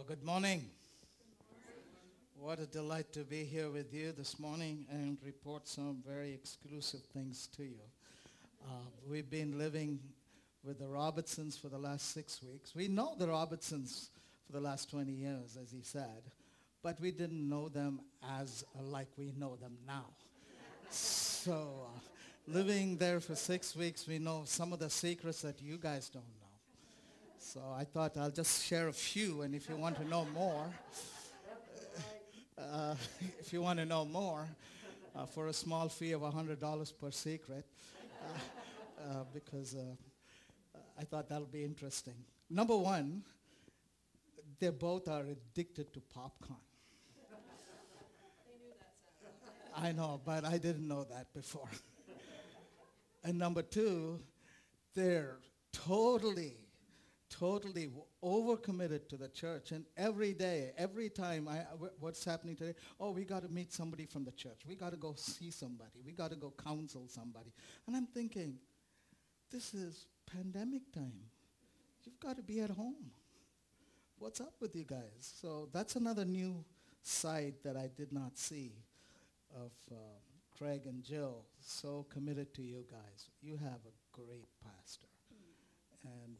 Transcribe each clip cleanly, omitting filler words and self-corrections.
Good morning. What a delight to be here with you this morning and report some very exclusive things to you. We've been living with the Robertsons for the last 6 weeks. We know the Robertsons for the last 20 years, as he said, but we didn't know them as like we know them now. So living there for 6 weeks, we know some of the secrets that you guys don't know. So I thought I'll just share a few, and if you want to know more, for a small fee of $100 per secret, because I thought that'll be interesting. Number one, they both are addicted to popcorn. They knew that sound. I know, but I didn't know that before. And number two, they're totally overcommitted to the church. And every day, every time, what's happening today? Oh, we got to meet somebody from the church. We got to go see somebody. We got to go counsel somebody. And I'm thinking, this is pandemic time. You've got to be at home. What's up with you guys? So that's another new side that I did not see of Craig and Jill. So committed to you guys. You have a great pastor. And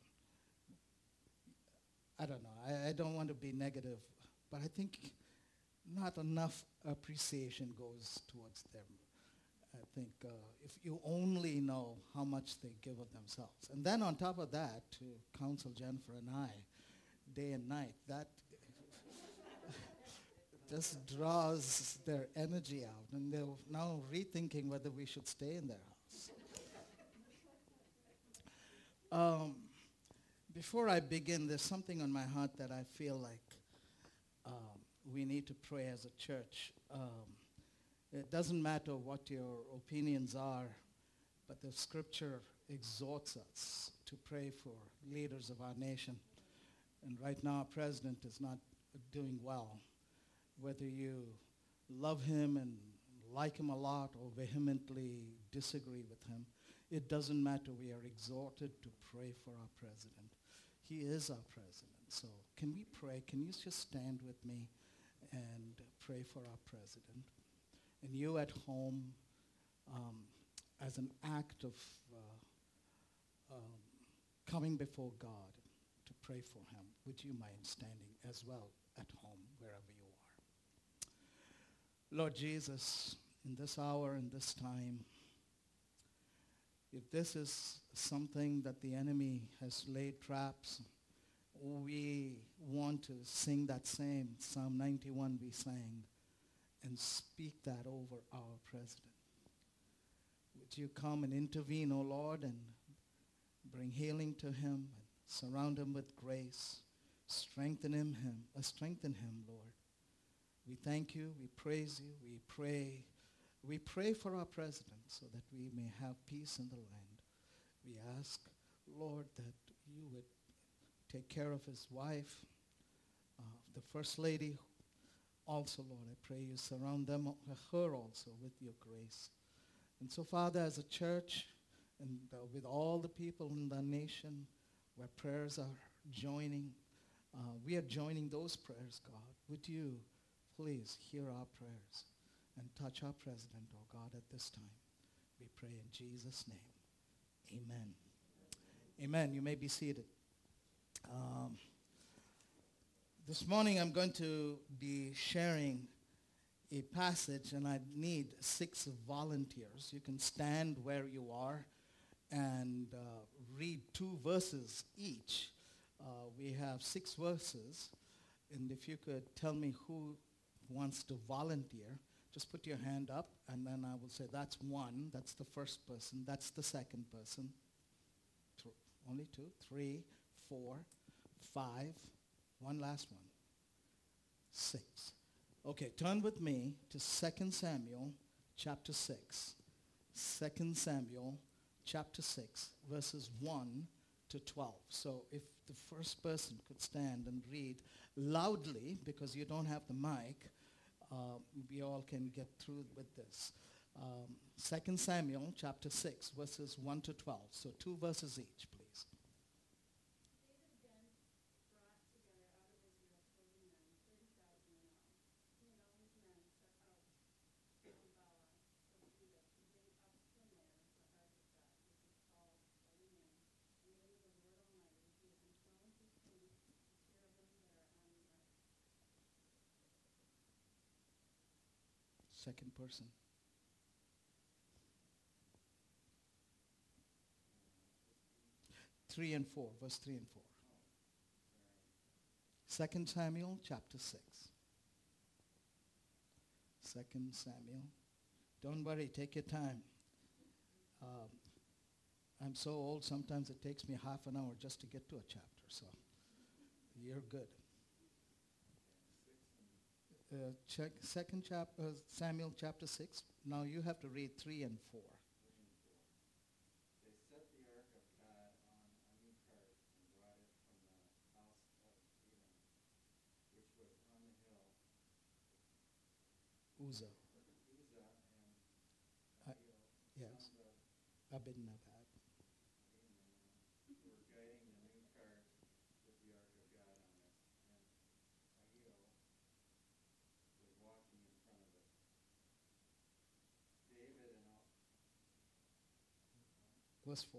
I don't know. I don't want to be negative, but I think not enough appreciation goes towards them. I think if you only know how much they give of themselves. And then on top of that, to counsel Jennifer and I, day and night, that just draws their energy out. And they're now rethinking whether we should stay in their house. Before I begin, there's something on my heart that I feel like we need to pray as a church. It doesn't matter what your opinions are, but the scripture exhorts us to pray for leaders of our nation. And right now, our president is not doing well. Whether you love him and like him a lot or vehemently disagree with him, it doesn't matter. We are exhorted to pray for our president. He is our president. So can we pray? Can you just stand with me and pray for our president? And you at home, as an act of coming before God to pray for him, would you mind standing as well at home, wherever you are? Lord Jesus, in this hour and this time, if this is something that the enemy has laid traps, we want to sing that same Psalm 91 we sang and speak that over our president. Would you come and intervene, O Lord, and bring healing to him and surround him with grace. Strengthen him, Lord. We thank you, we praise you, we pray. We pray for our president so that we may have peace in the land. We ask, Lord, that you would take care of his wife, the First Lady. Also, Lord, I pray you surround her also with your grace. And so, Father, as a church and with all the people in the nation where prayers are joining, we are joining those prayers, God. Would you please hear our prayers and touch our president, oh God, at this time. We pray in Jesus' name. Amen. Amen. You may be seated. This morning I'm going to be sharing a passage, and I need 6 volunteers. You can stand where you are and read 2 verses each. We have 6 verses, and if you could tell me who wants to volunteer, just put your hand up, and then I will say, that's 1. That's the first person. That's the second person. Only 2, 3, 4, 5. One last one. 6. Okay, turn with me to 2 Samuel chapter 6. 2 Samuel chapter 6, verses 1 to 12. So if the first person could stand and read loudly, because you don't have the mic, we all can get through with this. 2 Samuel chapter 6, verses 1 to 12. So 2 verses each, please. David again brought together out of Israel second person. Verse 3 and 4. 2 Samuel chapter 6. 2 Samuel. Don't worry, take your time. I'm so old, sometimes it takes me half an hour just to get to a chapter, so you're good. Check Samuel chapter 6. Now you have to read 3 and 4. They set the ark of God on a new cart and brought it from the house of Edom, which was on the hill. Uzzah. Uzzah and Uh, Ahio, yes. sons of Abinadab. Ahiman, were guiding the new cart with the ark of God on it, and Ahio was walking in front of it. David and all. Verse 4.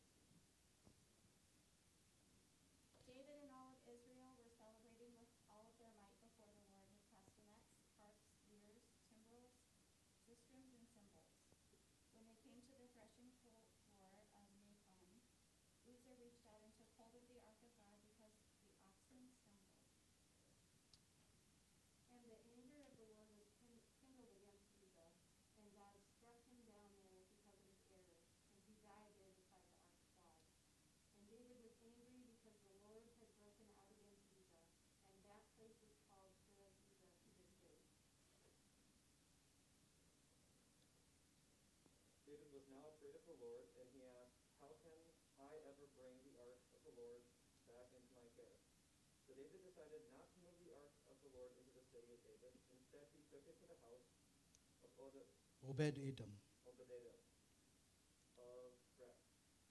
David and all of Israel were celebrating with all of their might before the Lord with castanets, harps, lyres, timbrels, sistrums, and cymbals. When they came to the threshing floor of Nathan, Uzzah reached out and took hold of the ark of God because the oxen stumbled. And the anger of the Lord was kindled against Uzzah, and God struck him down there because of his error, and he died there beside the ark of God. And David was angry because the Lord had broken out against Uzzah, and that place is called Perez Uzzah to this day. David was now afraid of the Lord, and he asked, "How can I ever bring the ark of the Lord back into my care?" So David decided not to move the ark of the Lord into the city of David. Instead, he took it to the house of Obed-Edom. Obed-Edom of Rech.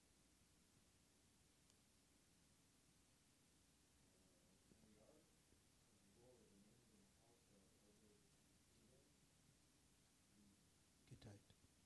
And the ark of the Lord remained in the house of Obed-Edom. Gittite.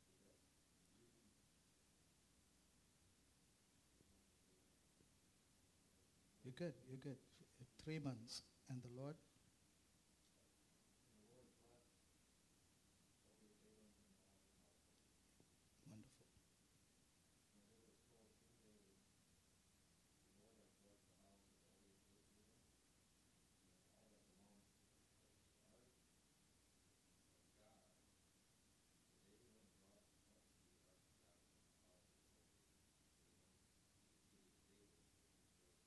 You're good, you're good. 3 months. And the Lord? And the Lord blessed Obed-Edom and all his household. Wonderful. And it was told King David, the Lord hath blessed the house of Obed-Edom, and all that belongs to it. The ark of God. So David went and brought up the ark of God from the house of Obed-Edom to the city of David, which was built.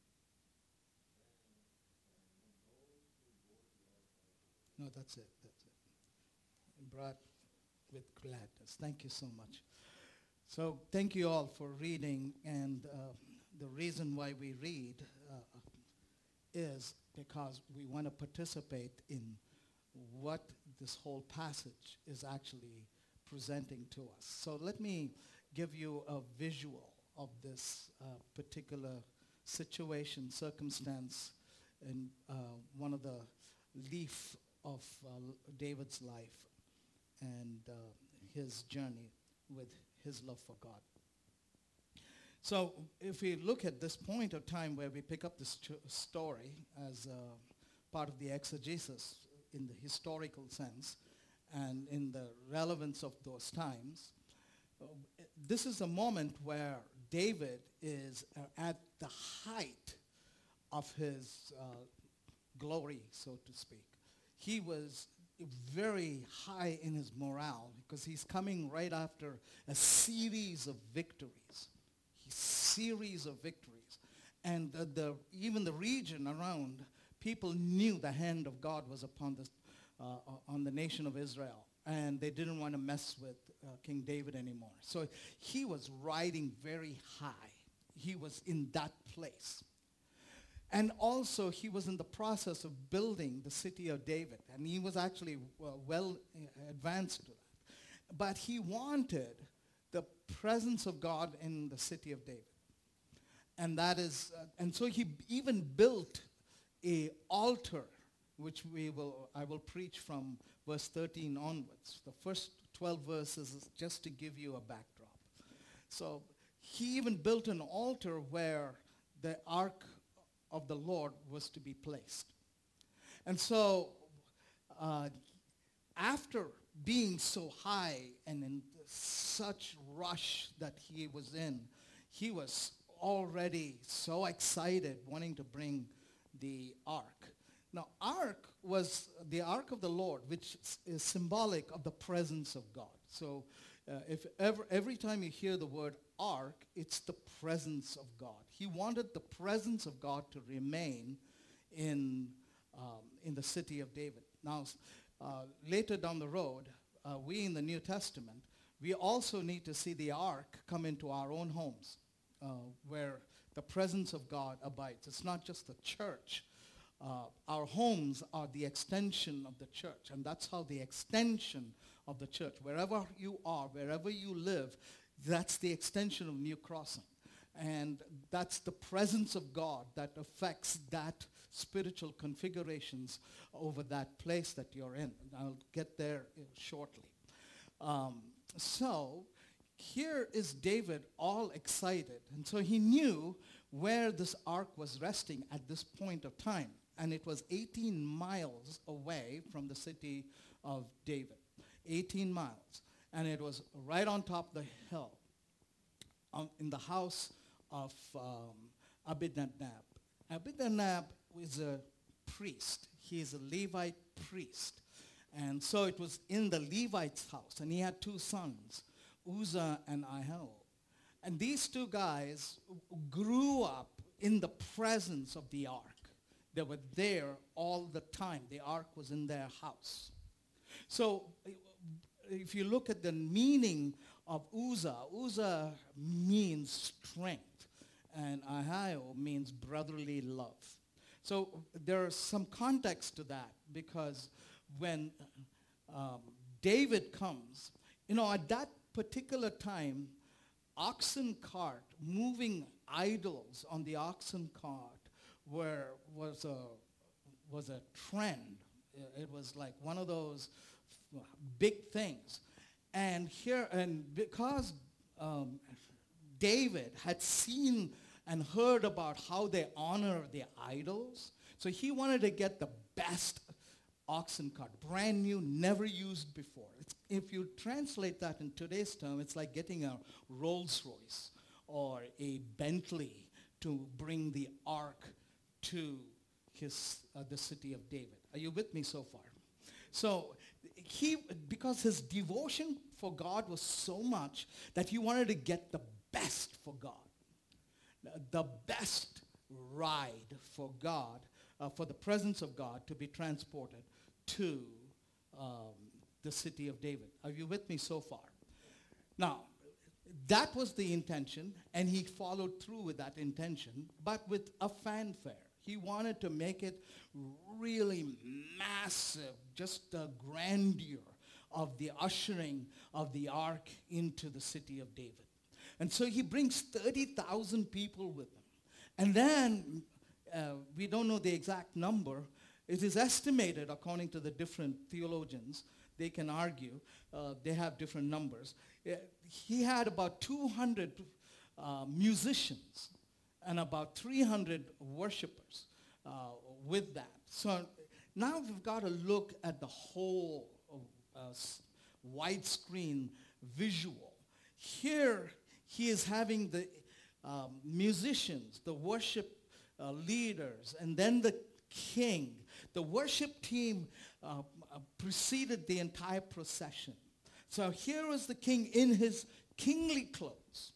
When those who bore the ark of No, that's it. That's it. Brought with gladness. Thank you so much. So thank you all for reading. And the reason why we read is because we want to participate in what this whole passage is actually presenting to us. So let me give you a visual of this particular situation, circumstance, in one of the leaf of David's life and his journey with his love for God. So if we look at this point of time where we pick up this story as part of the exegesis in the historical sense and in the relevance of those times, this is a moment where David is at the height of his glory, so to speak. He was very high in his morale because he's coming right after a series of victories. And even the region around, people knew the hand of God was upon on the nation of Israel. And they didn't want to mess with King David anymore. So he was riding very high. He was in that place. And also, he was in the process of building the city of David. And he was actually well advanced to that. But he wanted the presence of God in the city of David. And that is, and so he even built an altar, which I will preach from verse 13 onwards. The first 12 verses is just to give you a backdrop. So he even built an altar where the ark of the Lord was to be placed. And so after being so high and in such rush that he was in, he was already so excited wanting to bring the ark. Now, ark was the ark of the Lord, which is symbolic of the presence of God. So if every time you hear the word ark, it's the presence of God. He wanted the presence of God to remain in the city of David. Now, later down the road, we in the New Testament, we also need to see the ark come into our own homes, where the presence of God abides. It's not just the church. Our homes are the extension of the church, and that's how the extension of the church, wherever you are, wherever you live, that's the extension of New Crossing. And that's the presence of God that affects that spiritual configurations over that place that you're in. And I'll get there shortly. So here is David all excited. And so he knew where this ark was resting at this point of time. And it was 18 miles away from the city of David. 18 miles. And it was right on top of the hill in the house of Abinadab. Abinadab is a priest. He is a Levite priest. And so it was in the Levite's house. And he had two sons, Uzzah and Ahio. And these two guys grew up in the presence of the ark. They were there all the time. The ark was in their house. So if you look at the meaning of Uzzah, Uzzah means strength. And Ahio means brotherly love. So there's some context to that, because when David comes, at that particular time, oxen cart, moving idols on the oxen cart was a trend. It was like one of those big things. And because David had seen and heard about how they honor the idols, so he wanted to get the best oxen cart, brand new, never used before. If you translate that in today's term, it's like getting a Rolls Royce or a Bentley to bring the ark to the city of David. Are you with me so far? So because his devotion for God was so much that he wanted to get the best for God, the best ride for God, for the presence of God to be transported to the city of David. Are you with me so far? Now, that was the intention, and he followed through with that intention, but with a fanfare. He wanted to make it really massive, just the grandeur of the ushering of the ark into the city of David. And so he brings 30,000 people with him. And then, we don't know the exact number. It is estimated, according to the different theologians, they can argue, they have different numbers. He had about 200 musicians and about 300 worshipers with that. So now we've got to look at the whole widescreen visual. Here he is having the musicians, the worship leaders, and then the king. The worship team preceded the entire procession. So here was the king in his kingly clothes.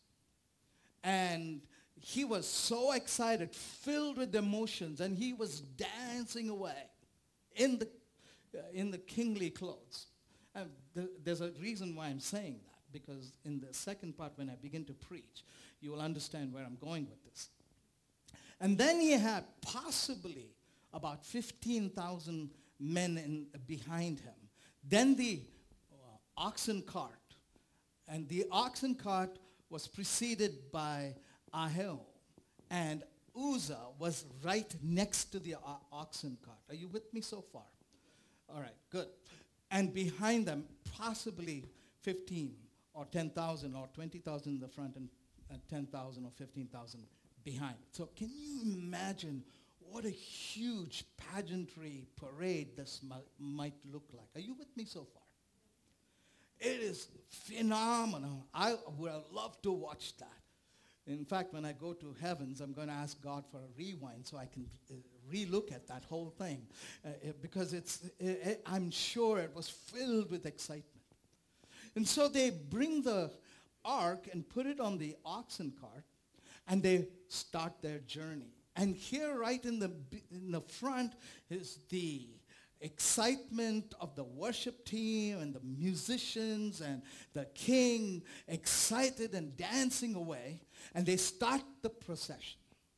And he was so excited, filled with emotions, and he was dancing away in the kingly clothes. And there's a reason why I'm saying that, because in the second part, when I begin to preach, you will understand where I'm going with this. And then he had possibly about 15,000 men behind him. Then the oxen cart. And the oxen cart was preceded by Ahio. And Uzzah was right next to the oxen cart. Are you with me so far? All right, good. And behind them, possibly 15 or 10,000 or 20,000 in the front and 10,000 or 15,000 behind. So can you imagine what a huge pageantry parade this might look like. Are you with me so far? It is phenomenal. I would love to watch that. In fact, when I go to heavens, I'm going to ask God for a rewind so I can relook at that whole thing. Because I'm sure it was filled with excitement. And so they bring the ark and put it on the oxen cart, and they start their journey. And here right in the front is the excitement of the worship team and the musicians and the king excited and dancing away, and they start the procession.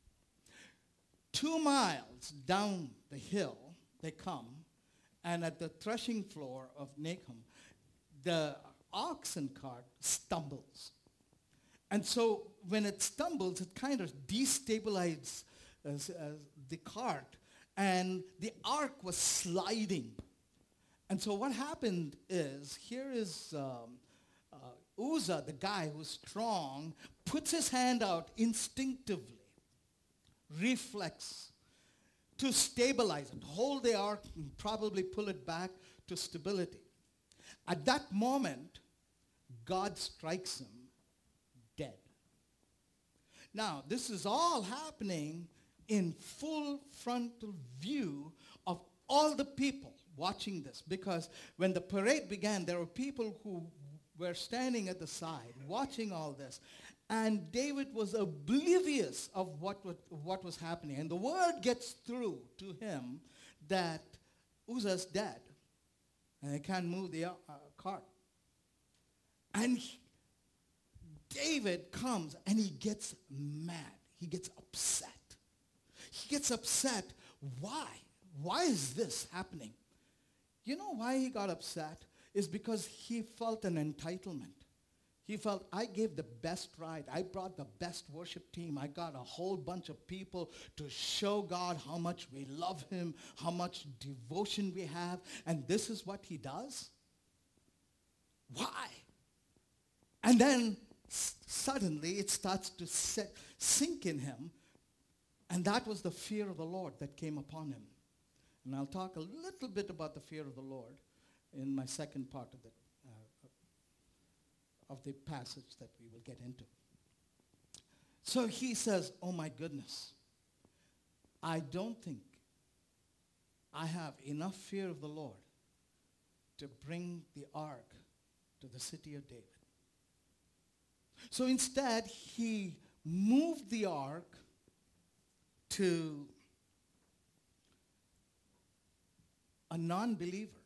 2 miles down the hill they come, and at the threshing floor of Nahum, the oxen cart stumbles. And so when it stumbles, it kind of destabilizes the cart, and the ark was sliding. And so what happened is, here is Uzzah, the guy who's strong, puts his hand out instinctively, reflex, to stabilize it, hold the ark and probably pull it back to stability. At that moment, God strikes him dead. Now, this is all happening in full frontal view of all the people watching this, because when the parade began, there were people who were standing at the side watching all this, and David was oblivious of what was happening. And the word gets through to him that Uzzah's dead, and they can't move the cart. And David comes and he gets mad. He gets upset. He gets upset. Why? Why is this happening? You know why he got upset? Is because he felt an entitlement. He felt, I gave the best ride. I brought the best worship team. I got a whole bunch of people to show God how much we love him, how much devotion we have, and this is what he does? Why? And then suddenly it starts to sink in him, and that was the fear of the Lord that came upon him. And I'll talk a little bit about the fear of the Lord in my second part of the passage that we will get into. So he says, oh my goodness, I don't think I have enough fear of the Lord to bring the ark to the city of David. So instead, he moved the ark to a non-believer,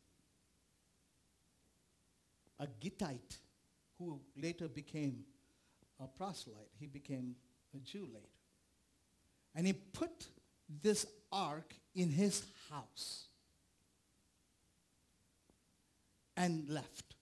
a Gittite, who later became a proselyte. He became a Jew later. And he put this ark in his house and left.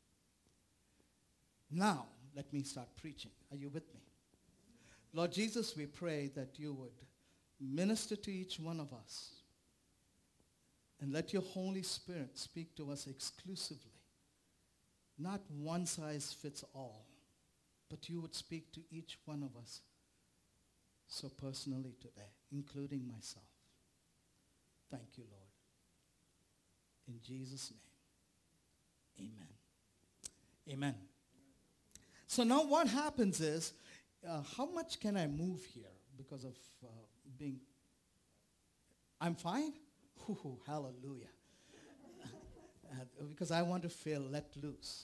Now, let me start preaching. Are you with me? Lord Jesus, we pray that you would minister to each one of us, and let your Holy Spirit speak to us exclusively. Not one size fits all, but you would speak to each one of us so personally today, including myself. Thank you, Lord. In Jesus' name, amen. Amen. So now what happens is, how much can I move here because of being... I'm fine? Ooh, hallelujah. Because I want to feel let loose.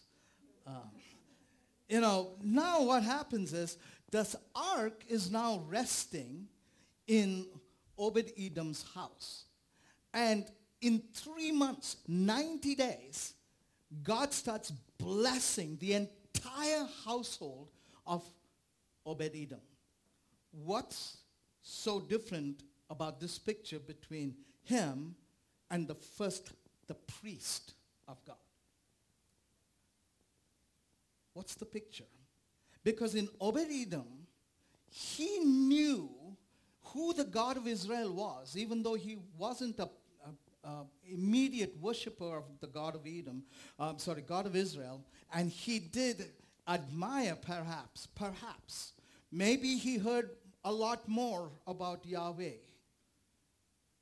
Now what happens is, this ark is now resting in Obed-Edom's house. And in 3 months, 90 days, God starts blessing the entire household of Obed-Edom. What's so different about this picture between him and the priest of God? What's the picture? Because in Obed-Edom, he knew who the God of Israel was, even though he wasn't a immediate worshiper of the God of God of Israel, and he did admire perhaps, maybe he heard a lot more about Yahweh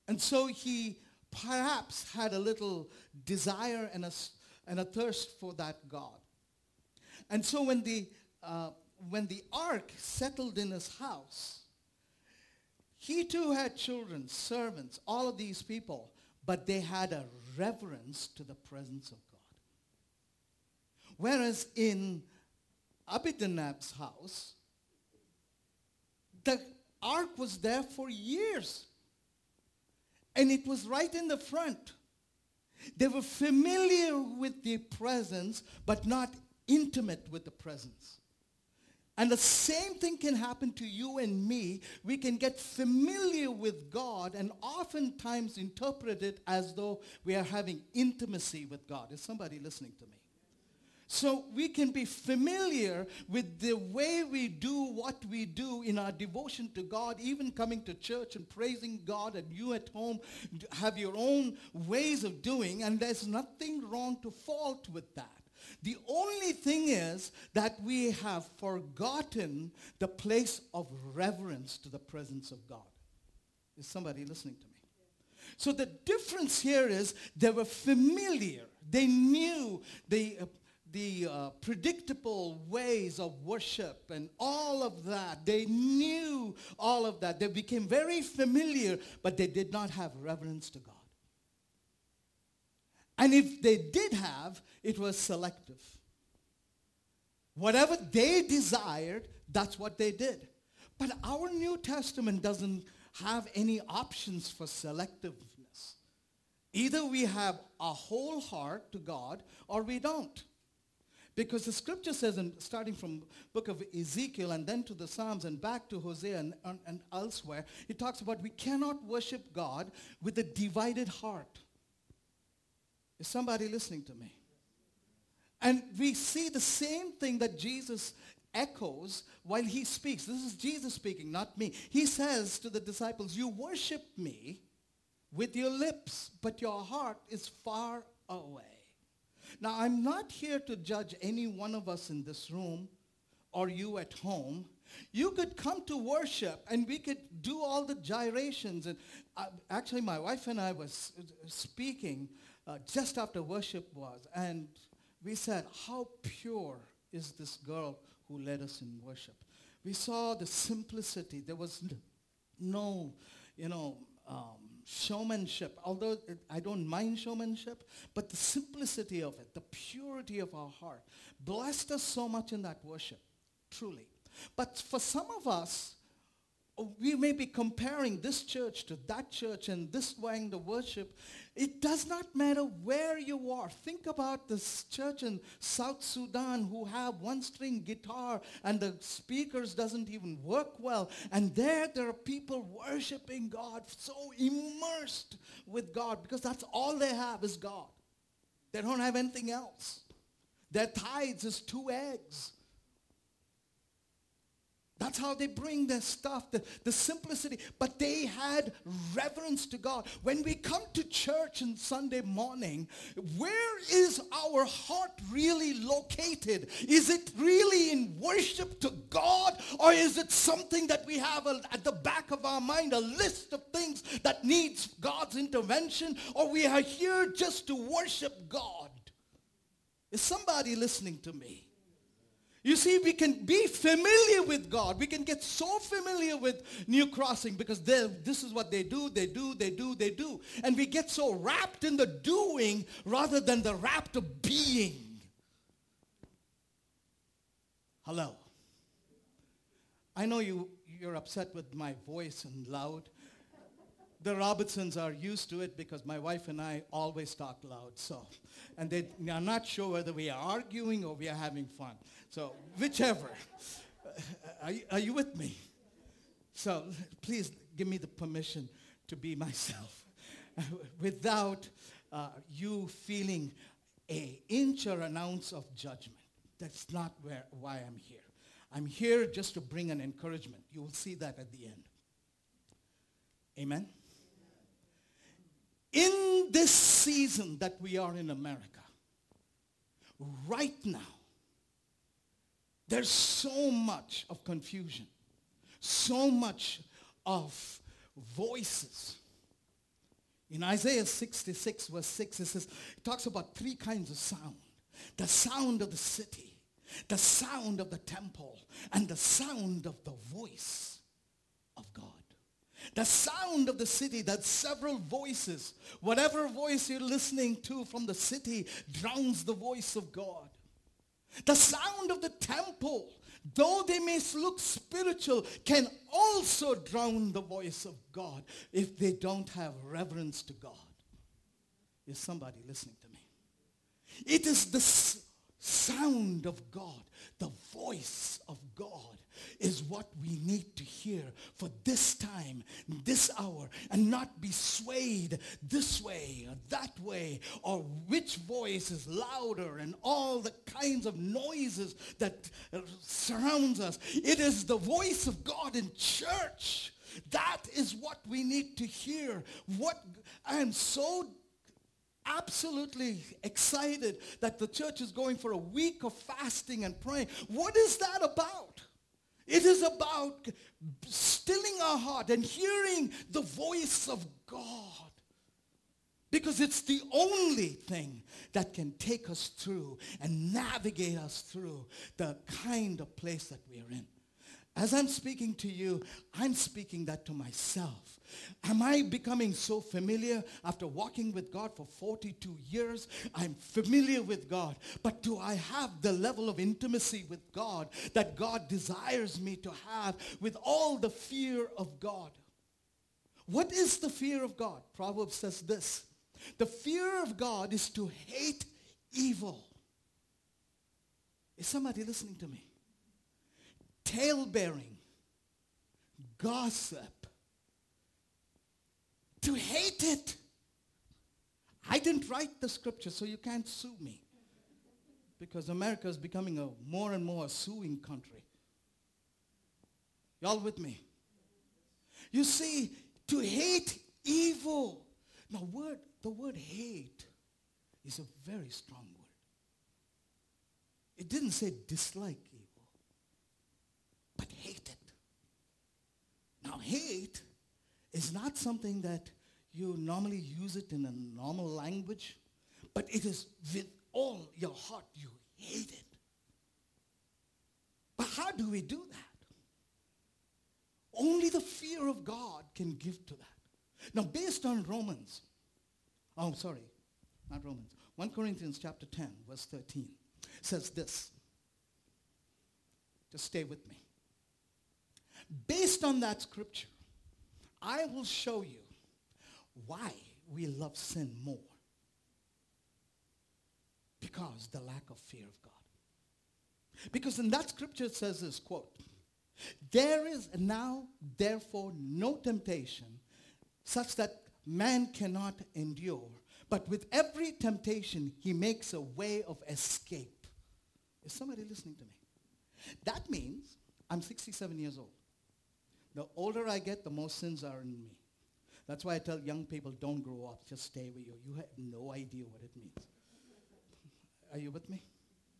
And so he perhaps had a little desire and a thirst for that God. And so when the ark settled in his house, he too had children, servants, all of these people, but they had a reverence to the presence of God. Whereas in Abinadab's house, the ark was there for years. And it was right in the front. They were familiar with the presence, but not intimate with the presence. And the same thing can happen to you and me. We can get familiar with God and oftentimes interpret it as though we are having intimacy with God. Is somebody listening to me? So we can be familiar with the way we do what we do in our devotion to God, even coming to church and praising God, and you at home have your own ways of doing, and there's nothing wrong to fault with that. The only thing is that we have forgotten the place of reverence to the presence of God. Is somebody listening to me? So the difference here is they were familiar. They knew the predictable ways of worship and all of that. They knew all of that. They became very familiar, but they did not have reverence to God. And if they did have, it was selective. Whatever they desired, that's what they did. But our New Testament doesn't have any options for selectiveness. Either we have a whole heart to God or we don't. Because the scripture says, starting from book of Ezekiel and then to the Psalms and back to Hosea and elsewhere, it talks about we cannot worship God with a divided heart. Is somebody listening to me? And we see the same thing that Jesus echoes while he speaks. This is Jesus speaking, not me. He says to the disciples, you worship me with your lips, but your heart is far away. Now, I'm not here to judge any one of us in this room or you at home. You could come to worship and we could do all the gyrations. And actually, my wife and I was speaking just after worship was. And we said, how pure is this girl who led us in worship? We saw the simplicity. There was no, showmanship, although I don't mind showmanship, but the simplicity of it, the purity of our heart, blessed us so much in that worship, truly. But for some of us, we may be comparing this church to that church and this way the worship. It does not matter where you are. Think about this church in South Sudan who have one-string guitar and the speakers doesn't even work well. And there are people worshiping God, so immersed with God because that's all they have is God. They don't have anything else. Their tithes is 2 eggs. That's how they bring their stuff, the simplicity. But they had reverence to God. When we come to church on Sunday morning, where is our heart really located? Is it really in worship to God? Or is it something that we have at the back of our mind, a list of things that needs God's intervention? Or we are here just to worship God? Is somebody listening to me? You see, we can be familiar with God. We can get so familiar with New Crossing because this is what they do. And we get so wrapped in the doing rather than the wrapped of being. Hello. I know you're upset with my voice and loud. The Robertsons are used to it because my wife and I always talk loud. And they are not sure whether we are arguing or we are having fun. So whichever. Are you with me? So please give me the permission to be myself without you feeling an inch or an ounce of judgment. That's not why I'm here. I'm here just to bring an encouragement. You will see that at the end. Amen? In this season that we are in America, right now, there's so much of confusion, so much of voices. In Isaiah 66, verse 6, it talks about three kinds of sound. The sound of the city, the sound of the temple, and the sound of the voice of God. The sound of the city, that's several voices. Whatever voice you're listening to from the city drowns the voice of God. The sound of the temple, though they may look spiritual, can also drown the voice of God if they don't have reverence to God. Is somebody listening to me? It is the sound of God, the voice of God is what we need to hear for this time, this hour, and not be swayed this way or that way, or which voice is louder and all the kinds of noises that surrounds us. It is the voice of God in church. That is what we need to hear. I am so absolutely excited that the church is going for a week of fasting and praying. What is that about? It is about stilling our heart and hearing the voice of God. Because it's the only thing that can take us through and navigate us through the kind of place that we are in. As I'm speaking to you, I'm speaking that to myself. Am I becoming so familiar after walking with God for 42 years? I'm familiar with God. But do I have the level of intimacy with God that God desires me to have with all the fear of God? What is the fear of God? Proverbs says this. The fear of God is to hate evil. Is somebody listening to me? Tale-bearing, gossip, to hate it. I didn't write the scripture, so you can't sue me, because America is becoming a more and more suing country. Y'all with me? You see, to hate evil. Now, the word hate is a very strong word. It didn't say dislike evil, but hate it. Now, hate is not something that you normally use it in a normal language, but it is with all your heart you hate it. But how do we do that? Only the fear of God can give to that. Now, based on Romans, 1 Corinthians chapter 10, verse 13, says this. Just stay with me. Based on that scripture, I will show you why we love sin more. Because the lack of fear of God. Because in that scripture it says this, quote, there is now therefore no temptation such that man cannot endure, but with every temptation he makes a way of escape. Is somebody listening to me? That means I'm 67 years old. The older I get, the more sins are in me. That's why I tell young people, don't grow up, just stay where you are. You have no idea what it means. Are you with me?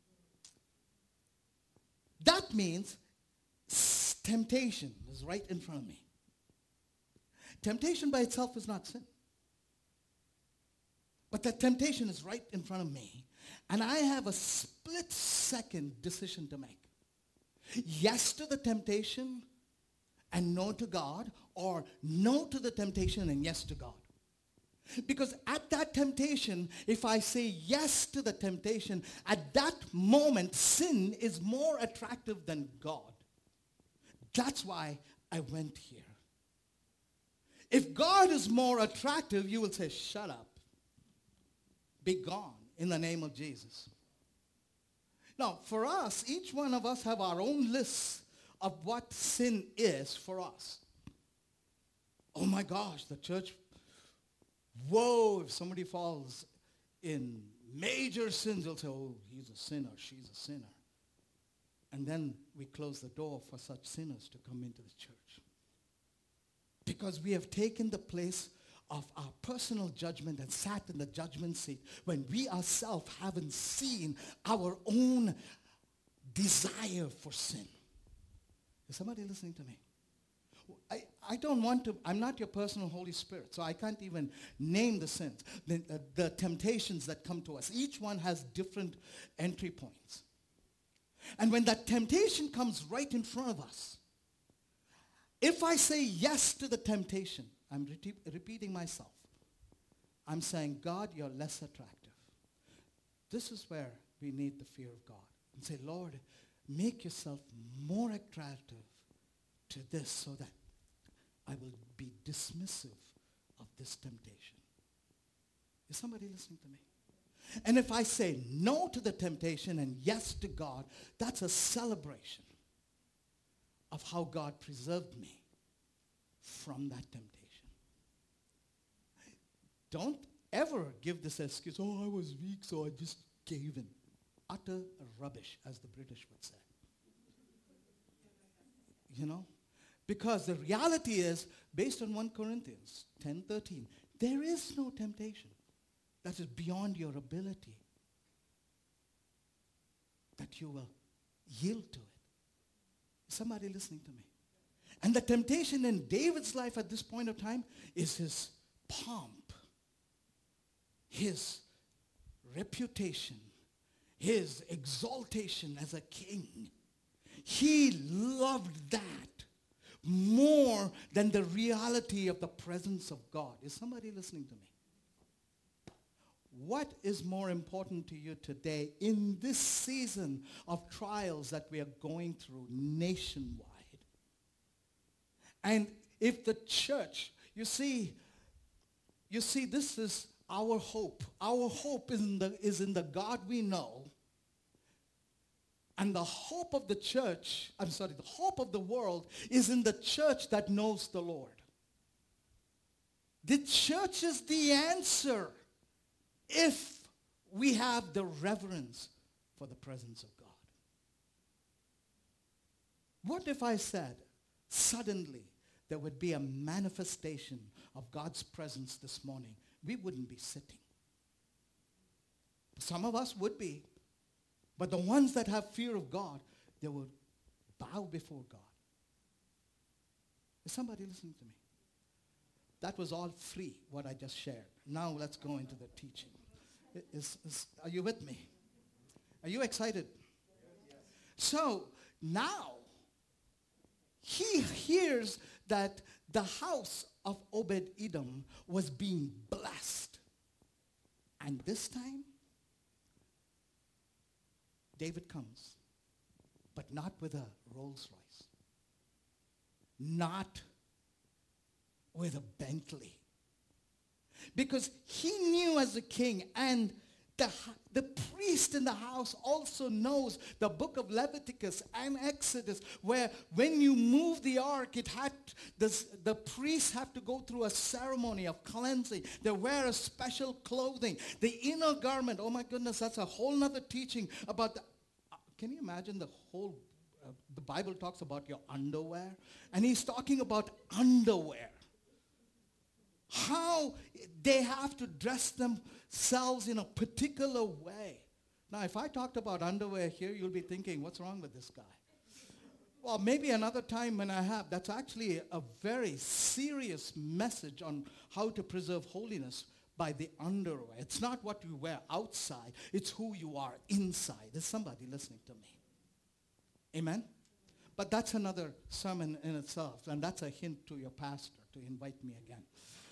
That means temptation is right in front of me. Temptation by itself is not sin. But that temptation is right in front of me. And I have a split-second decision to make. Yes to the temptation and no to God, or no to the temptation and yes to God. Because at that temptation, if I say yes to the temptation, at that moment, sin is more attractive than God. That's why I went here. If God is more attractive, you will say, shut up. Be gone in the name of Jesus. Now, for us, each one of us have our own lists of what sin is for us. Oh my gosh, the church, whoa, if somebody falls in major sins, they'll say, oh, he's a sinner, she's a sinner. And then we close the door for such sinners to come into the church. Because we have taken the place of our personal judgment and sat in the judgment seat when we ourselves haven't seen our own desire for sin. Is somebody listening to me? I don't want to, I'm not your personal Holy Spirit, so I can't even name the sins, the temptations that come to us. Each one has different entry points. And when that temptation comes right in front of us, if I say yes to the temptation, I'm repeating myself. I'm saying, God, you're less attractive. This is where we need the fear of God. And say, Lord, make yourself more attractive to this so that I will be dismissive of this temptation. Is somebody listening to me? And if I say no to the temptation and yes to God, that's a celebration of how God preserved me from that temptation. Don't ever give this excuse, oh, I was weak, so I just gave in. Utter rubbish, as the British would say. You know? Because the reality is, based on 1 Corinthians 10:13, there is no temptation that is beyond your ability that you will yield to it. Is somebody listening to me? And the temptation in David's life at this point of time is his pomp, his reputation, his exaltation as a king. He loved that more than the reality of the presence of God. Is somebody listening to me? What is more important to you today in this season of trials that we are going through nationwide? And if the church, you see, this is our hope. Our hope is in the God we know. And the hope of the church, the hope of the world is in the church that knows the Lord. The church is the answer if we have the reverence for the presence of God. What if I said, suddenly there would be a manifestation of God's presence this morning? We wouldn't be sitting. Some of us would be. But the ones that have fear of God, they will bow before God. Is somebody listening to me? That was all free, what I just shared. Now let's go into the teaching. Are you with me? Are you excited? Yes. So now, he hears that the house of Obed-Edom was being blessed. And this time, David comes, but not with a Rolls Royce, not with a Bentley, because he knew as a king, and the priest in the house also knows the book of Leviticus and Exodus, where when you move the ark, the priests have to go through a ceremony of cleansing. They wear a special clothing. The inner garment, oh my goodness, that's a whole nother teaching about can you imagine the Bible talks about your underwear, and he's talking about underwear. How they have to dress themselves in a particular way. Now, if I talked about underwear here, you'll be thinking, what's wrong with this guy? Well, maybe another time when I have. That's actually a very serious message on how to preserve holiness by the underwear. It's not what you wear outside. It's who you are inside. Is somebody listening to me? Amen? But that's another sermon in itself, and that's a hint to your pastor to invite me again.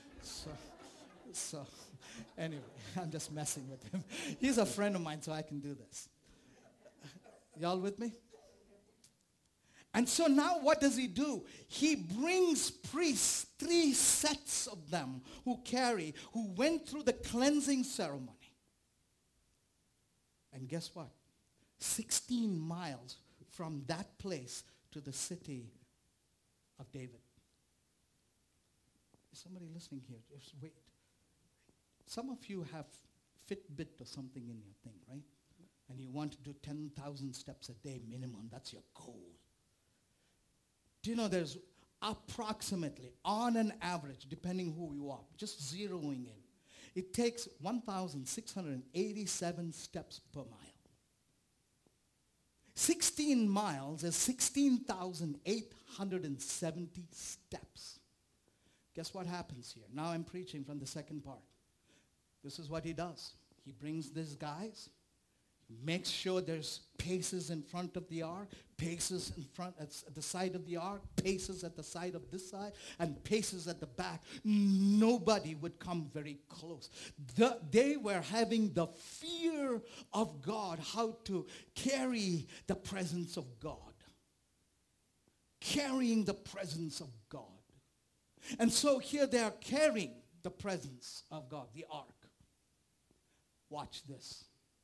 So anyway, I'm just messing with him. He's a friend of mine, so I can do this. Y'all with me? And so now what does he do? He brings priests, 3 sets of them who went through the cleansing ceremony. And guess what? 16 miles from that place to the city of David. Is somebody listening here? Just wait. Some of you have Fitbit or something in your thing, right? And you want to do 10,000 steps a day minimum. That's your goal. Do you know there's approximately, on an average, depending who you are, just zeroing in, it takes 1,687 steps per mile. 16 miles is 16,870 steps. Guess what happens here? Now I'm preaching from the second part. This is what he does. He brings these guys, makes sure there's paces in front of the ark, paces in front at the side of the ark, paces at the side of this side, and paces at the back. Nobody would come very close. They were having the fear of God, how to carry the presence of God. Carrying the presence of God. And so here they are carrying the presence of God, the ark. Watch this.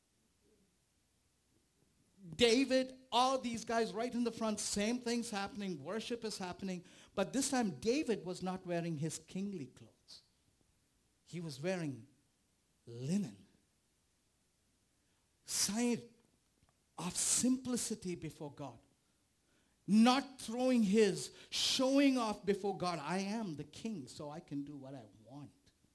David, all these guys right in the front, same thing's happening, worship is happening, but this time David was not wearing his kingly clothes. He was wearing linen. Sign of simplicity before God. Not showing off before God. I am the king, so I can do what I want.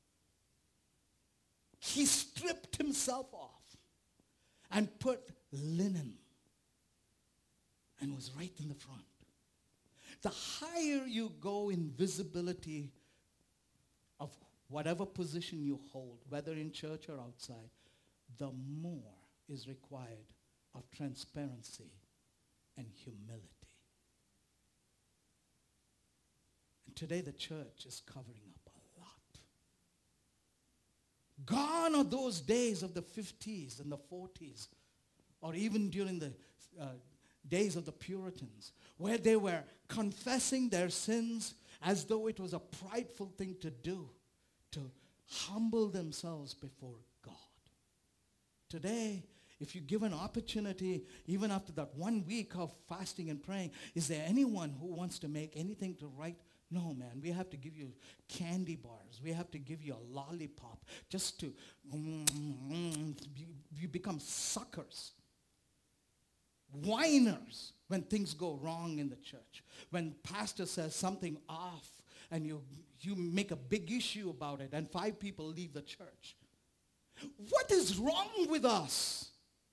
He stripped himself off and put linen and was right in the front. The higher you go in visibility of whatever position you hold, whether in church or outside, the more is required of transparency and humility. And today the church is covering up a lot. Gone are those days of the 50s and the 40s, or even during the days of the Puritans, where they were confessing their sins as though it was a prideful thing to do, to humble themselves before God. Today, if you give an opportunity, even after that 1 week of fasting and praying, is there anyone who wants to make anything to right? No, man, we have to give you candy bars. We have to give you a lollipop just to, you become suckers. Whiners when things go wrong in the church. When pastor says something off and you make a big issue about it and 5 people leave the church. What is wrong with us?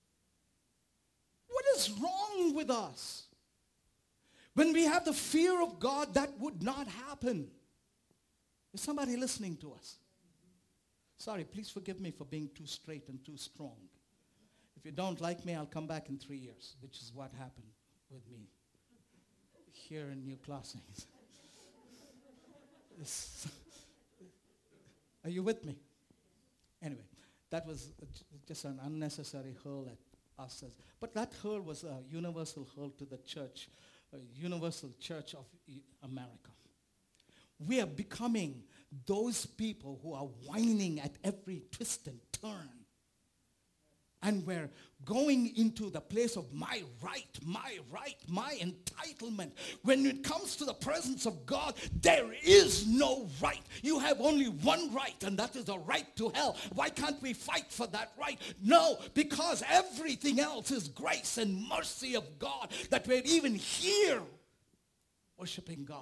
What is wrong with us? When we have the fear of God, that would not happen. Is somebody listening to us? Sorry, please forgive me for being too straight and too strong. If you don't like me, I'll come back in 3 years, which is what happened with me here in New Crossings. Are you with me? Anyway, that was just an unnecessary hurl at us. But that hurl was a universal hurl to the church, universal church of America. We are becoming those people who are whining at every twist and turn. And we're going into the place of my right, my entitlement. When it comes to the presence of God, there is no right. You have only one right, and that is the right to hell. Why can't we fight for that right? No, because everything else is grace and mercy of God, that we're even here worshiping God.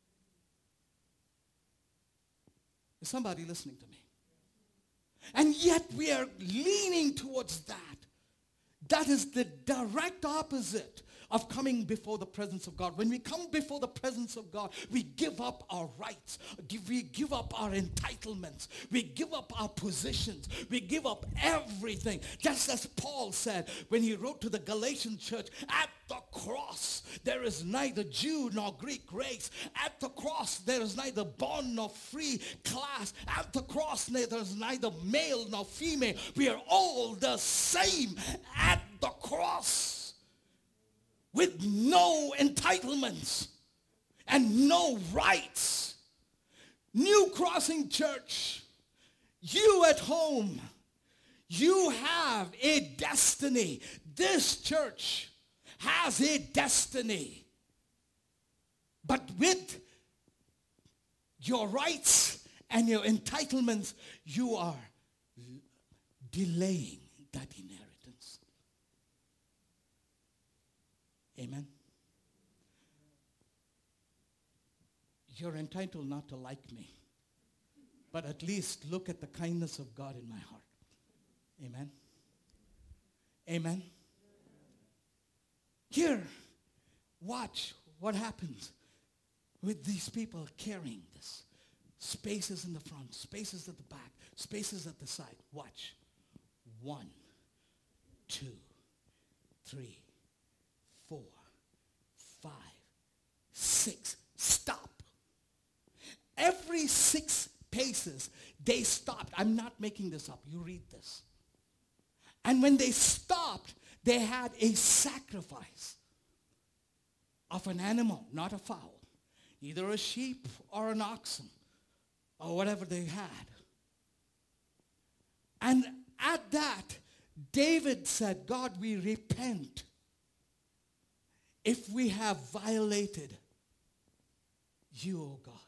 Is somebody listening to me? And yet we are leaning towards that. That is the direct opposite of coming before the presence of God. When we come before the presence of God, we give up our rights. We give up our entitlements. We give up our positions. We give up everything. Just as Paul said when he wrote to the Galatian church, at the cross there is neither Jew nor Greek race. At the cross there is neither bond nor free class. At the cross there is neither male nor female. We are all the same at the cross, with no entitlements and no rights. New Crossing Church, you at home, you have a destiny. This church has a destiny. But with your rights and your entitlements, you are delaying that inheritance. Amen. You're entitled not to like me, but at least look at the kindness of God in my heart. Amen. Amen. Here, watch what happens with these people carrying this. Spaces in the front, spaces at the back, spaces at the side. Watch. 1, 2, 3, 4, 5, 6. Stop. Every 6 paces, they stopped. I'm not making this up. You read this. And when they stopped, they had a sacrifice of an animal, not a fowl. Either a sheep or an oxen or whatever they had. And at that, David said, God, we repent if we have violated you, O God.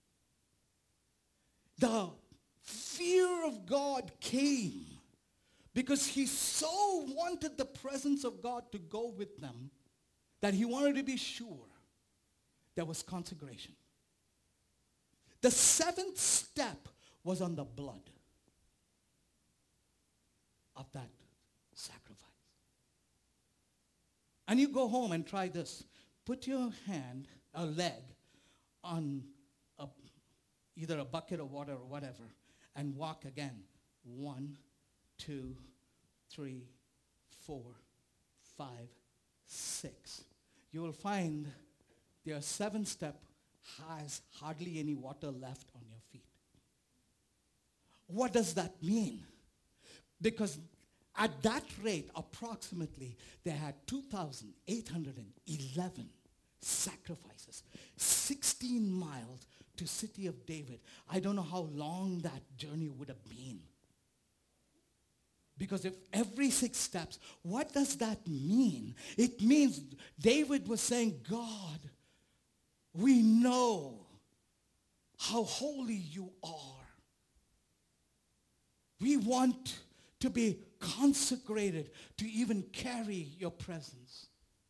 The fear of God came because he so wanted the presence of God to go with them that he wanted to be sure there was consecration. The 7th step was on the blood of that sacrifice. And you go home and try this. Put your hand, a leg, on either a bucket of water or whatever, and walk again. 1, 2, 3, 4, 5, 6. You will find their 7th step has hardly any water left on your feet. What does that mean? Because at that rate, approximately, they had 2,811 sacrifices, 16 miles to city of David. I don't know how long that journey would have been. Because if every 6 steps, what does that mean? It means David was saying, God, we know how holy you are. We want to be consecrated to even carry your presence.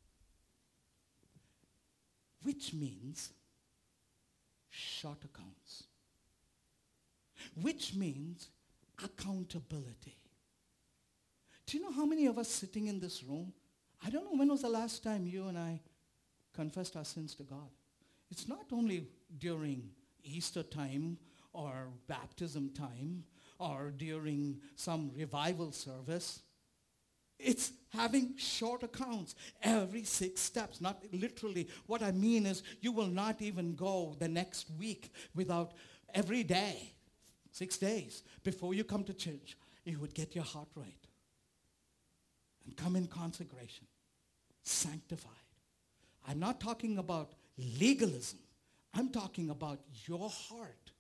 Which means short accounts. Which means accountability. Do you know how many of us sitting in this room, I don't know when was the last time you and I confessed our sins to God. It's not only during Easter time or baptism time or during some revival service. It's having short accounts every 6 steps. Not literally. What I mean is you will not even go the next week without every day, 6 days, before you come to church, you would get your heart right. And come in consecration, sanctified. I'm not talking about legalism. I'm talking about your heart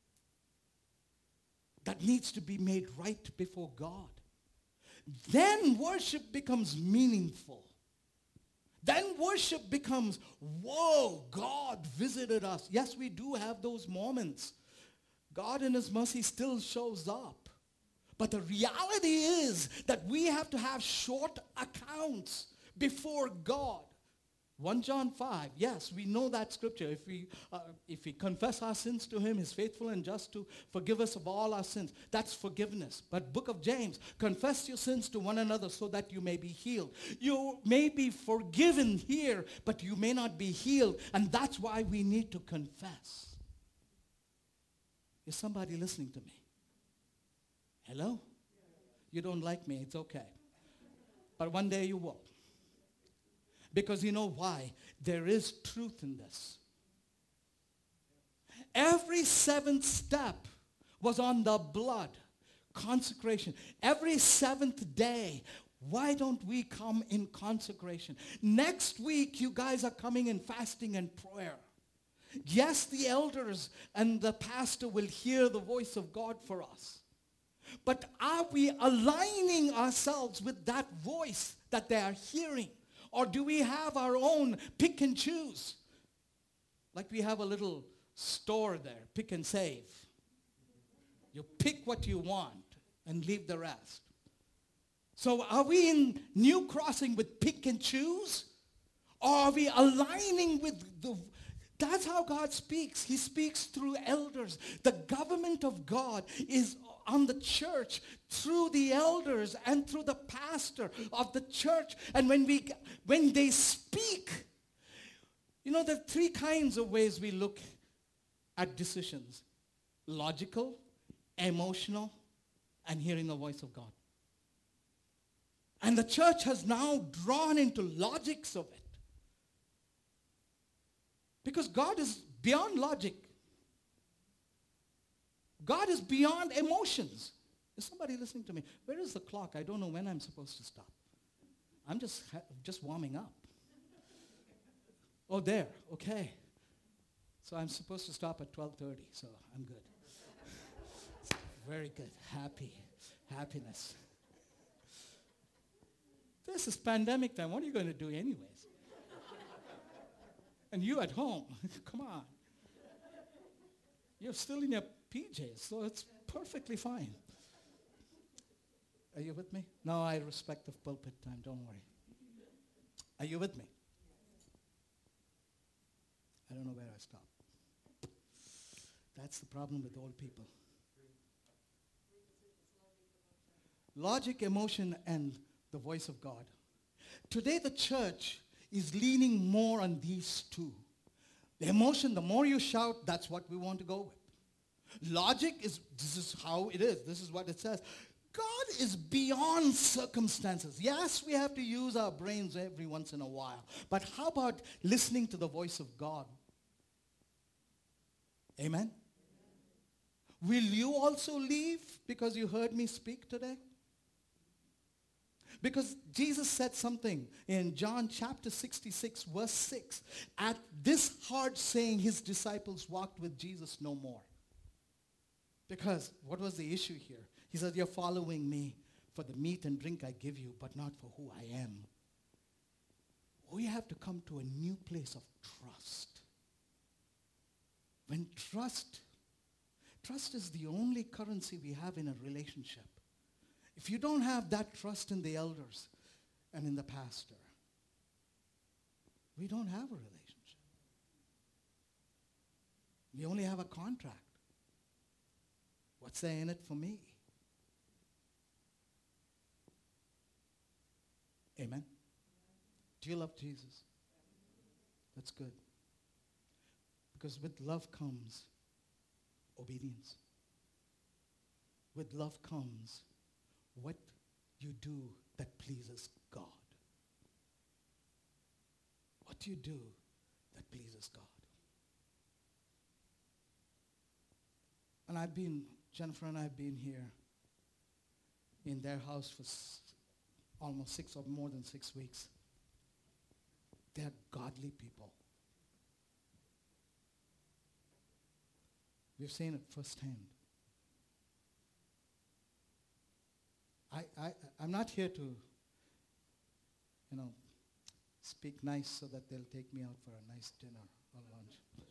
that needs to be made right before God. Then worship becomes meaningful. Then worship becomes, whoa, God visited us. Yes, we do have those moments. God in his mercy still shows up. But the reality is that we have to have short accounts before God. 1 John 5, yes, we know that scripture. If we confess our sins to him, he's faithful and just to forgive us of all our sins. That's forgiveness. But book of James, confess your sins to one another so that you may be healed. You may be forgiven here, but you may not be healed. And that's why we need to confess. Is somebody listening to me? Hello? You don't like me, it's okay. But one day you will. Because you know why? There is truth in this. Every 7th step was on the blood, consecration. Every 7th day, why don't we come in consecration? Next week, you guys are coming in fasting and prayer. Yes, the elders and the pastor will hear the voice of God for us. But are we aligning ourselves with that voice that they are hearing? Or do we have our own pick and choose? Like we have a little store there, pick and save. You pick what you want and leave the rest. So are we in New Crossing with pick and choose? Or are we aligning with the... That's how God speaks. He speaks through elders. The government of God is on the church through the elders and through the pastor of the church. And when they speak, there are three kinds of ways we look at decisions: logical, emotional, and hearing the voice of God. And the church has now drawn into logics of it. Because God is beyond logic. God is beyond emotions. Is somebody listening to me? Where is the clock? I don't know when I'm supposed to stop. I'm just warming up. Oh, there. Okay. So I'm supposed to stop at 12:30, so I'm good. Very good. Happiness. This is pandemic time. What are you going to do anyways? And you at home, come on. You're still in your PJs, so it's perfectly fine. Are you with me? No, I respect the pulpit time. Don't worry. Are you with me? I don't know where I stopped. That's the problem with old people. Logic, emotion, and the voice of God. Today the church is leaning more on these two. The emotion, the more you shout, that's what we want to go with. Logic is, this is how it is. This is what it says. God is beyond circumstances. Yes, we have to use our brains every once in a while. But how about listening to the voice of God? Amen? Will you also leave because you heard me speak today? Because Jesus said something in John chapter 66, verse 6. At this hard saying, his disciples walked with Jesus no more. Because what was the issue here? He said, you're following me for the meat and drink I give you, but not for who I am. We have to come to a new place of trust. When trust is the only currency we have in a relationship. If you don't have that trust in the elders and in the pastor, we don't have a relationship. We only have a contract. What's there in it for me? Amen? Do you love Jesus? That's good. Because with love comes obedience. With love comes what you do that pleases God. What do you do that pleases God? And Jennifer and I have been here in their house for almost 6 or more than 6 weeks. They're godly people. We've seen it firsthand. I'm not here to, speak nice so that they'll take me out for a nice dinner or lunch.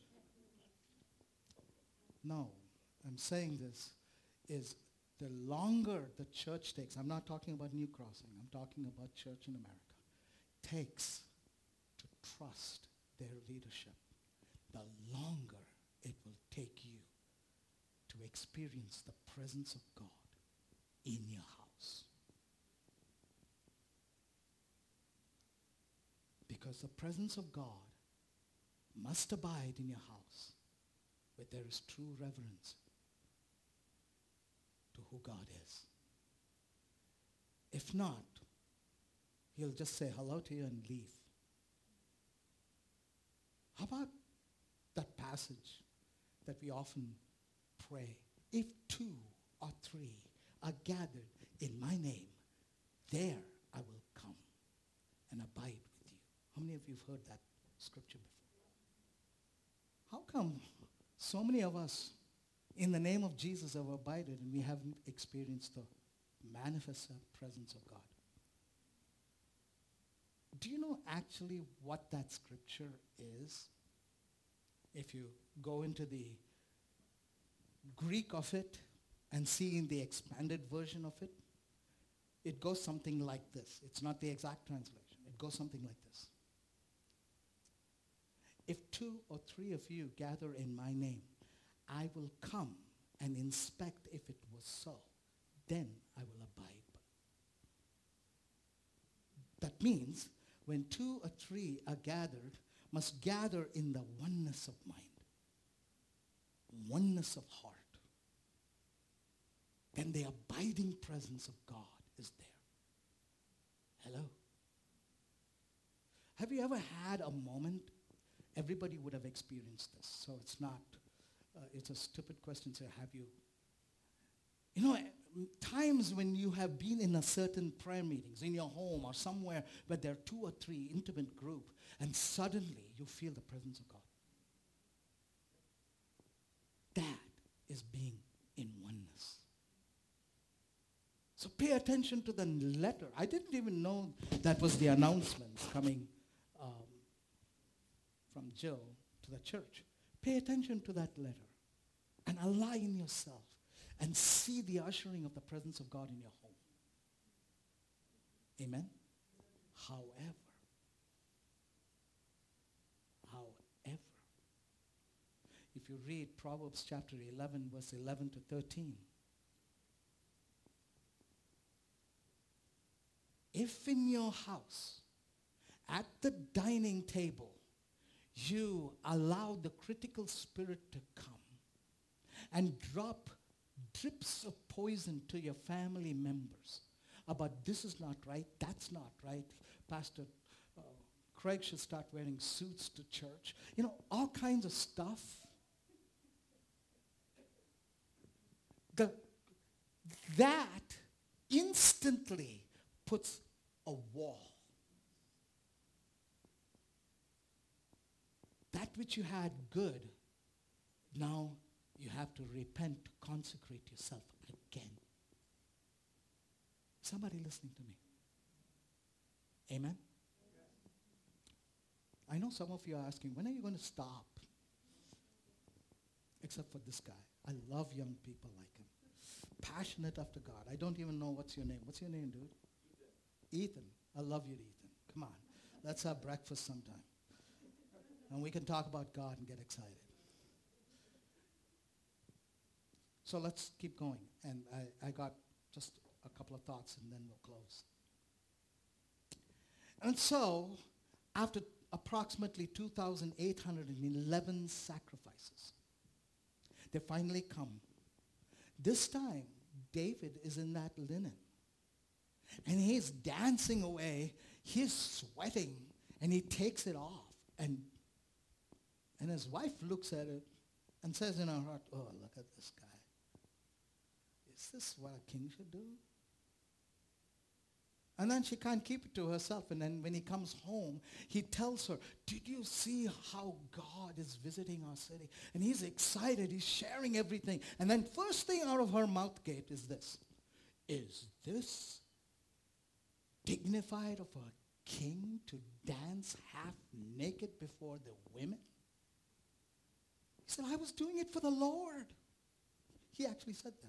No, I'm saying this is the longer the church takes, I'm not talking about New Crossing, I'm talking about church in America, takes to trust their leadership, the longer it will take you to experience the presence of God in your house. Because the presence of God must abide in your house where there is true reverence to who God is. If not, he'll just say hello to you and leave. How about that passage that we often pray? If 2 or 3 are gathered in my name, there I will come and abide with you. How many of you have heard that scripture before? How come so many of us in the name of Jesus have abided and we haven't experienced the manifest presence of God? Do you know actually what that scripture is? If you go into the Greek of it and see in the expanded version of it, it goes something like this. It's not the exact translation. It goes something like this. If 2 or 3 of you gather in my name, I will come and inspect if it was so. Then I will abide. That means when 2 or 3 are gathered, must gather in the oneness of mind, oneness of heart. Then the abiding presence of God is there. Hello? Have you ever had a moment? Everybody would have experienced this, so it's not, it's a stupid question to have you. You know, times when you have been in a certain prayer meetings, in your home or somewhere where there are 2 or 3 intimate group, and suddenly you feel the presence of God. That is being in oneness. So pay attention to the letter. I didn't even know that was the announcements coming from Jill to the church. Pay attention to that letter and align yourself and see the ushering of the presence of God in your home. Amen? However, if you read Proverbs chapter 11, verse 11 to 13, if in your house, at the dining table, you allow the critical spirit to come and drop drips of poison to your family members about this is not right, that's not right, Pastor Craig should start wearing suits to church, you know, all kinds of stuff. That instantly puts a wall. That which you had good, now you have to repent, to consecrate yourself again. Somebody listening to me? Amen? I know some of you are asking, when are you going to stop? Except for this guy. I love young people like him. Passionate after God. I don't even know what's your name. What's your name, dude? Ethan. I love you, Ethan. Come on. Let's have breakfast sometime. And we can talk about God and get excited. So let's keep going. And I got just a couple of thoughts and then we'll close. And so, after approximately 2,811 sacrifices, they finally come. This time, David is in that linen. And he's dancing away. He's sweating. And he takes it off. And his wife looks at it and says in her heart, oh, look at this guy. Is this what a king should do? And then she can't keep it to herself. And then when he comes home, he tells her, did you see how God is visiting our city? And he's excited. He's sharing everything. And then first thing out of her mouth gate is this. Is this dignified of a king to dance half naked before the women? He said, I was doing it for the Lord. He actually said that.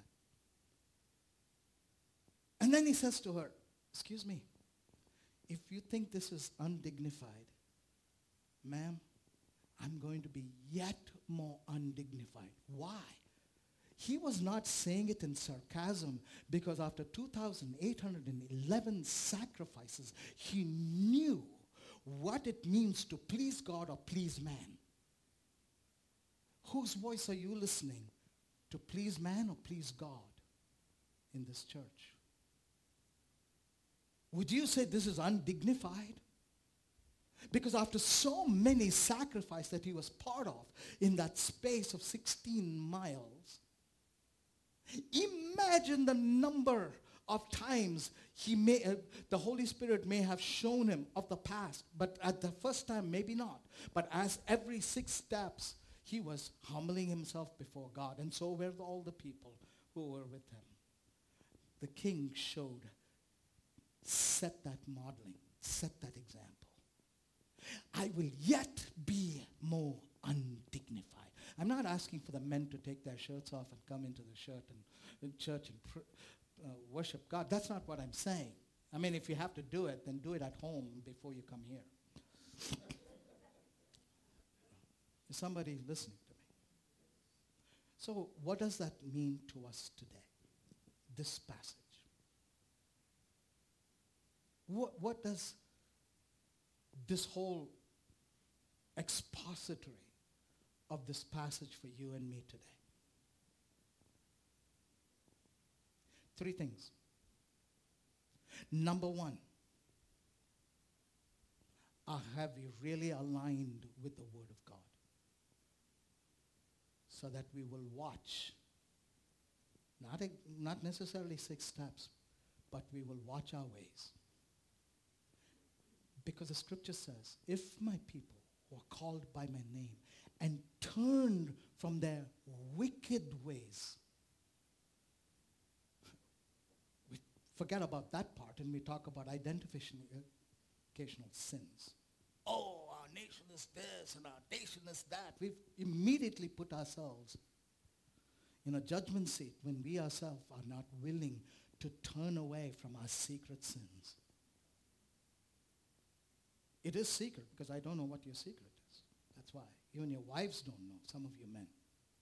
And then he says to her, excuse me, if you think this is undignified, ma'am, I'm going to be yet more undignified. Why? He was not saying it in sarcasm because after 2,811 sacrifices, he knew what it means to please God or please man. Whose voice are you listening? To please man or please God in this church? Would you say this is undignified? Because after so many sacrifices that he was part of in that space of 16 miles, imagine the number of times the Holy Spirit may have shown him of the past, but at the first time, maybe not. But as every 6 steps, he was humbling himself before God, and so were all the people who were with him. The king set that modeling, set that example. I will yet be more undignified. I'm not asking for the men to take their shirts off and come into the church and worship God. That's not what I'm saying. I mean, if you have to do it, then do it at home before you come here. Is somebody listening to me? So what does that mean to us today? This passage. What does this whole expository of this passage for you and me today? 3 things. Number 1, have you really aligned with the Word of God? So that we will watch, not necessarily 6 steps, but we will watch our ways. Because the scripture says, if my people who are called by my name and turn from their wicked ways, we forget about that part and we talk about identificational sins. Oh, our nation is this and our nation is that. We've immediately put ourselves in a judgment seat when we ourselves are not willing to turn away from our secret sins. It is secret because I don't know what your secret is. That's why. Even your wives don't know, some of you men.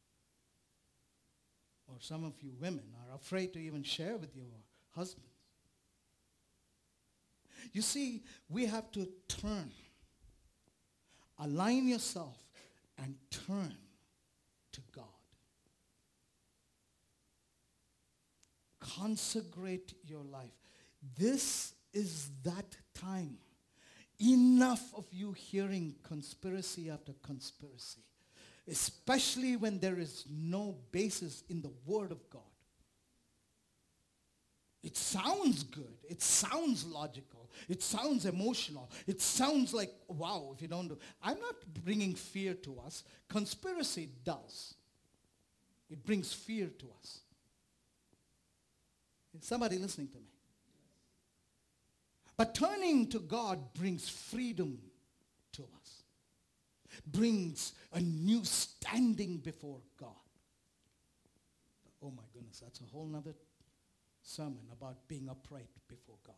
Or some of you women are afraid to even share with your husbands. You see, we have to turn. Align yourself and turn to God. Consecrate your life. This is that time. Enough of you hearing conspiracy after conspiracy, especially when there is no basis in the Word of God. It sounds good. It sounds logical. It sounds emotional. It sounds like, wow, if you don't do. I'm not bringing fear to us. Conspiracy does. It brings fear to us. Is somebody listening to me? But turning to God brings freedom to us. Brings a new standing before God. Oh my goodness, that's a whole nother sermon about being upright before God.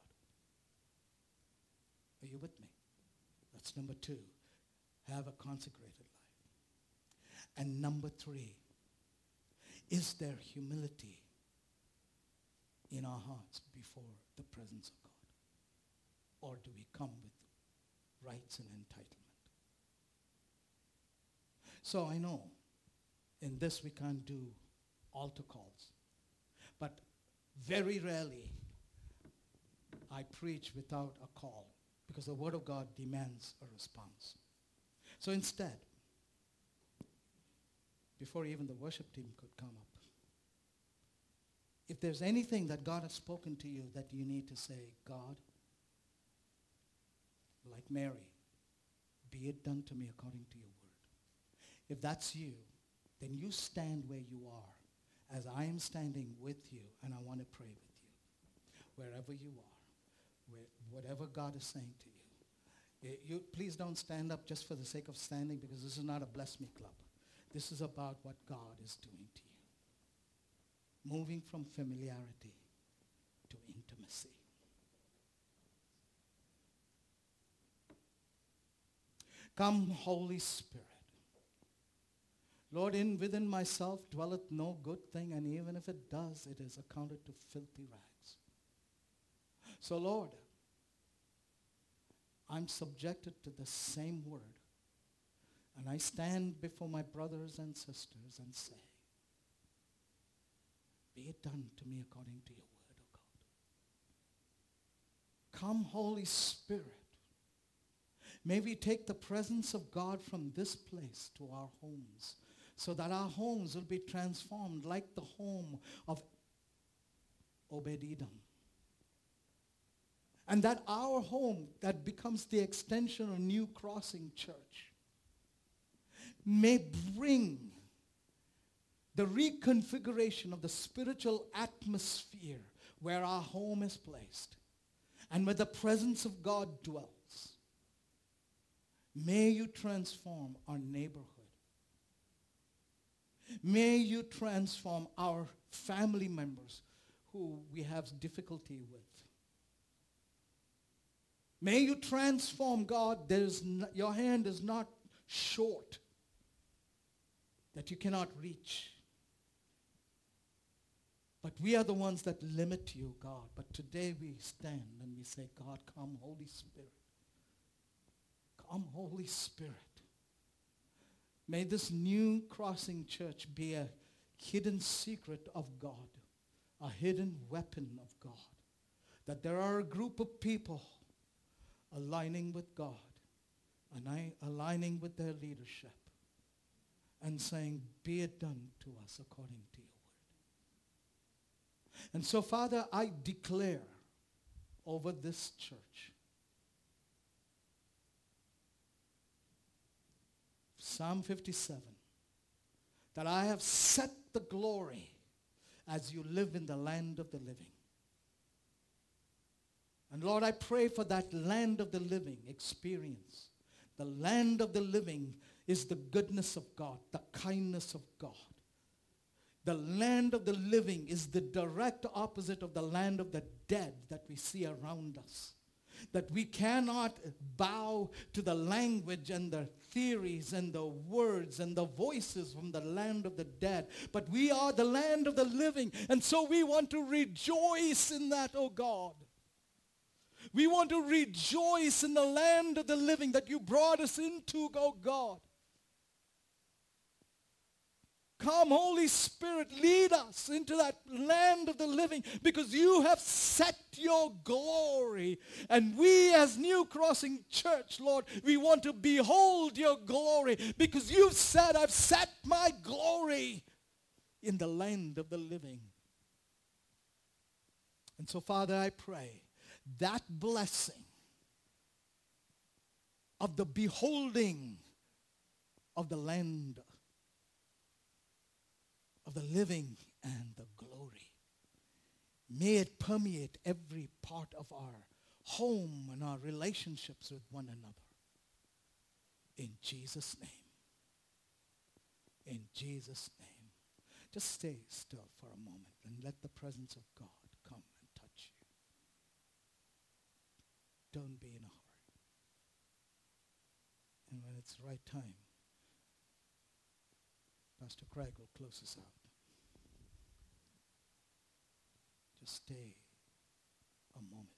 Are you with me? That's number 2. Have a consecrated life. And number 3, is there humility in our hearts before the presence of God? Or do we come with rights and entitlement? So I know in this we can't do altar calls. But very rarely I preach without a call because the Word of God demands a response. So instead, before even the worship team could come up, if there's anything that God has spoken to you that you need to say, God, like Mary, be it done to me according to your word. If that's you, then you stand where you are as I am standing with you, and I want to pray with you. Wherever you are, whatever God is saying to you. You please don't stand up just for the sake of standing, because this is not a bless me club. This is about what God is doing to you. Moving from familiarity to intimacy. Come, Holy Spirit. Lord, within myself dwelleth no good thing, and even if it does, it is accounted to filthy rags. So, Lord, I'm subjected to the same word, and I stand before my brothers and sisters and say, be it done to me according to your word, O God. Come, Holy Spirit. May we take the presence of God from this place to our homes, so that our homes will be transformed like the home of Obed-Edom. And that our home that becomes the extension of New Crossing Church may bring the reconfiguration of the spiritual atmosphere where our home is placed and where the presence of God dwells. May you transform our neighborhood. May you transform our family members who we have difficulty with. May you transform, God. Your hand is not short that you cannot reach. But we are the ones that limit you, God. But today we stand and we say, God, come, Holy Spirit. Come, Holy Spirit. May this new Crossing Church be a hidden secret of God, a hidden weapon of God. That there are a group of people aligning with God and aligning with their leadership and saying, be it done to us according to your word. And so, Father, I declare over this church, Psalm 57, that I have set the glory as you live in the land of the living. And Lord, I pray for that land of the living experience. The land of the living is the goodness of God, the kindness of God. The land of the living is the direct opposite of the land of the dead that we see around us. That we cannot bow to the language and the theories and the words and the voices from the land of the dead. But we are the land of the living. And so we want to rejoice in that, oh God. We want to rejoice in the land of the living that you brought us into, oh God. Come, Holy Spirit, lead us into that land of the living because you have set your glory. And we as New Crossing Church, Lord, we want to behold your glory because you've said, I've set my glory in the land of the living. And so, Father, I pray that blessing of the beholding of the land of the living and the glory, may it permeate every part of our home and our relationships with one another. In Jesus' name. In Jesus' name. Just stay still for a moment and let the presence of God come and touch you. Don't be in a hurry. And when it's the right time, Pastor Craig will close us out. Just stay a moment.